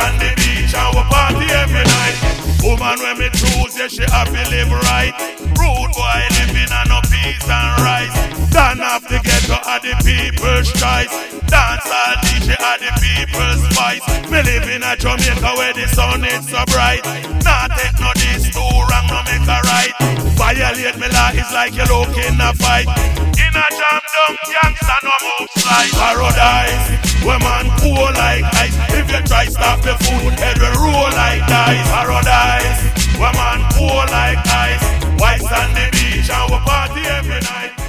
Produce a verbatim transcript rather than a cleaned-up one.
on the beach and we party every night. Woman when me choose, yeah, she happy live right. Rude boy living on no peace and rice. Don't have to get to the people's choice. Dance all D J are the people's spice. Me live in a Jamaica where the sun is so bright. Nah take no this too wrong, no make a right. Violate me law is like you look in a fight. In a jam down, gangsta no move slide. Paradise, where man cool like ice. If you try stop the food, head will roll like dice. Paradise, where man cool like ice. Whites on the beach and we party every night.